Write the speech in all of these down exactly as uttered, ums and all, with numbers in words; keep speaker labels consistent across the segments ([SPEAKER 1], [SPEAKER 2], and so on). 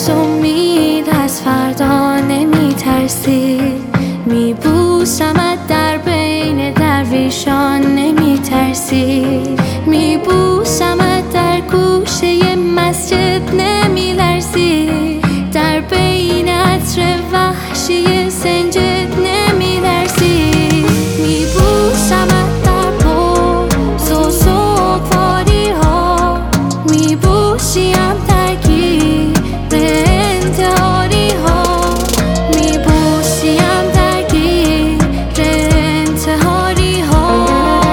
[SPEAKER 1] از امید از فردا نمی ترسی، می بوسمت در بین درویشان نمی ترسی، می بوسمت در گوشه مسجد نمی لرزی، در بین عطر وحشی سنجد نمی لرزی، می بوسمت در بغض و سوگواری ها، می بوسیم در گیر انتحاری ها، می بوسیم در گیر انتحاری ها.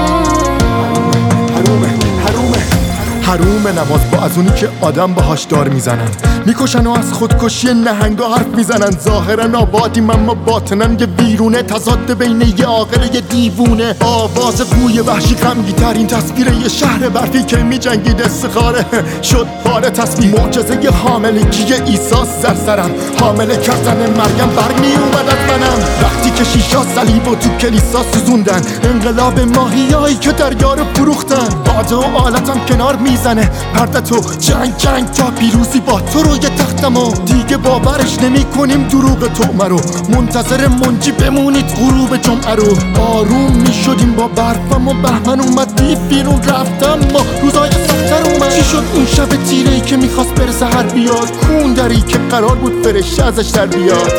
[SPEAKER 2] حرومه حرومه حرومه نماز با از اونی که آدم باهاش دار میزنن، میکشن و از خودکشی نهنگا حرف میزنن. ظاهرا آبادیم اما باطنا یه ویرونه، تضاد بین یه عاقل و یه دیوونه. آواز قوی وحشی غمگین ترین تصویر یه شهر برفی که میجنگید استخاره شد پاره تصویر. معجزه حاملگی عیسی سر سرم، حامله کردن مریم برگ میومد از منم. وقتی که شیشا صلیب و تو کلیسا سوزوندن، انقلاب ماهیایی که دریا رو فروختن. باده و آلتم کنار میزنه پرده تو، جنگ جنگ تا پیروزی با تو روی تختم و دیگه باورش نمی کنیم دروغ تو مرو. منتظر منجی بمونید غروب جمعه رو. آروم می شدیم با برفم و بهمن اومد دیف بیرون رفتم ما روزای سختر اومد. چی شد اون شب تیره ای که میخواست بر سحر بیاد؟ کون دری که قرار بود فرشته ازش در بیاد.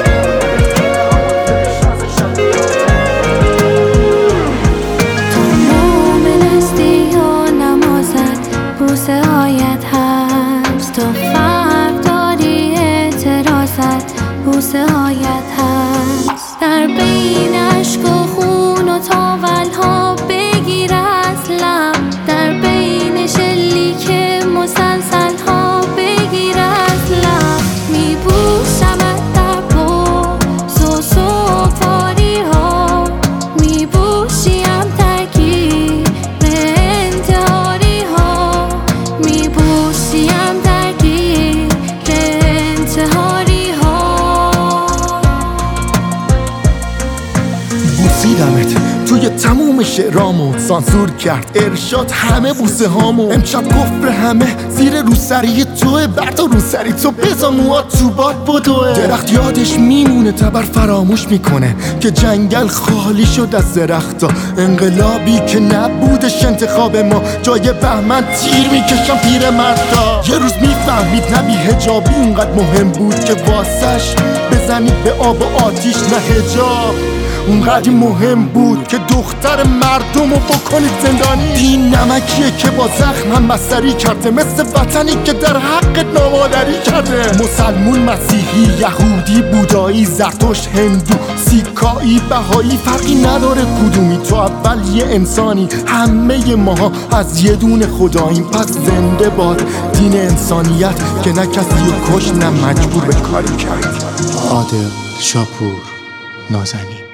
[SPEAKER 1] بوسه هایت هست تو فرق داری، اعتراضت بوسه هایت هست. در بین عشق و خون و تاول ها بگیر از لب، در بین شلیک مسلسل ها بگیر از لب. می بوسمت در بغض و سوگواری ها، می بوسیم در گیر انتحاری ها، می بوسیم در گیر انتحاری ها.
[SPEAKER 2] بوسیدمت توی تموم شعرامو، سانسور کرد ارشاد همه بوسه هامو. امشب کفر همه زیر روسری توه، بردا روسری تو بزا موات تو باد بدوه. درخت یادش میمونه تبر فراموش میکنه که جنگل خالی شد از درختا. انقلابی که نبودش انتخاب ما، جای بهمن تیر میکشم پیر مردا. یه روز میفهمید نبی حجابی اونقدر مهم بود که واسش بزنید به آب و آتیش نه حجاب. اونقدر مهم بود که دختر مردم رو بکنید زندانی. دین نمکیه که با زخم هم مستری کرده، مثل وطنی که در حق نامادری کرده. مسلمون، مسیحی، یهودی، بودایی، زرتشت، هندو، سیکایی، بهایی، فرقی نداره کدومی. تو اول یه انسانی، همه ماها از یه دونه خداییم. پس زنده باد دین انسانیت که نه کسی رو کش نه مجبور به کاری کرد.
[SPEAKER 3] عادل شاپور نازنین.